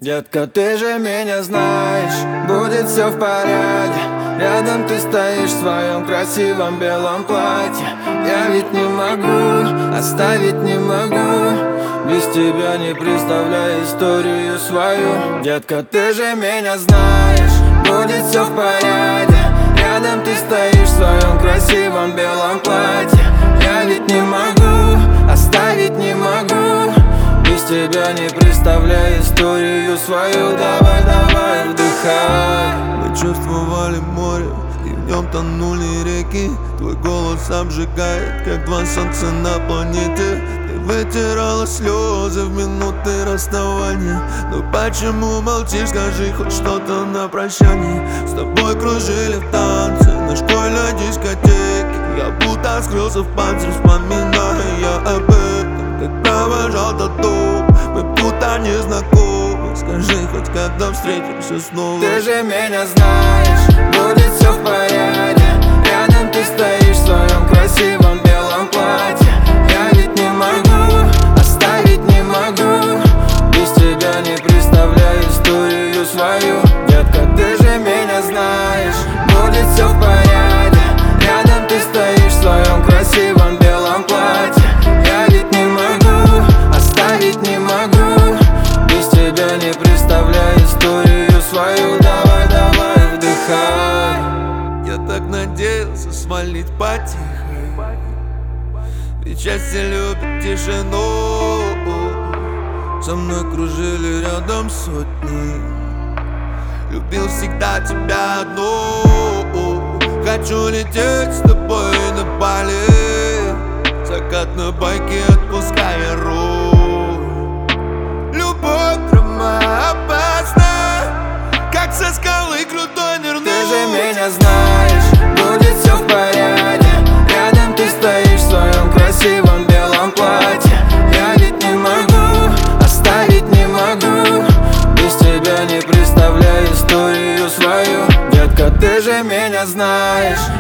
Детка, ты же меня знаешь, будет все в порядке. Рядом ты стоишь в своем красивом белом платье. Я ведь не могу, оставить не могу. Без тебя не представляю историю свою. Детка, ты же меня знаешь, будет все в порядке. Рядом ты стоишь в своем красивом белом платье. Я ведь не могу, оставить не могу. Без тебя не представляю историю свою. Давай, давай, вдыхай. Мы чувствовали море, и в нем тонули реки. Твой голос обжигает, как два солнца на планете. Ты вытирала слезы в минуты расставания. Но почему молчишь, скажи хоть что-то на прощание. С тобой кружили в танце на школьной дискотеке. Я будто скрылся в панцире, вспоминая об этом. Как провожал до дома, мы будто не знакомы. Скажи хоть когда встретимся снова. Ты же меня знаешь, будет все в порядке. Рядом ты стоишь в своем красивом белом платье. Я ведь не могу, оставить не могу. Без тебя не представляю историю свою. Детка, ты же меня знаешь, будет все в порядке. Рядом ты стоишь в своем красивом белом платье. Я ведь не могу, оставить не могу. Без тебя не представляю историю свою. Давай, давай, вдыхай. Я так надеялся свалить потихо, ведь счастье любит тишину. Со мной кружили рядом сотни. Любил всегда тебя одну. Хочу лететь с тобой на Бали. Закат на байке, отпуская руку. Любовь драма опасна, как со скалы крутой нырнуть. Ты же меня знаешь, будет все в порядке. Рядом ты стоишь в своем красивом белом платье. Я ведь не могу, оставить не могу. Без тебя не представляю историю свою. Детка, ты же меня знаешь,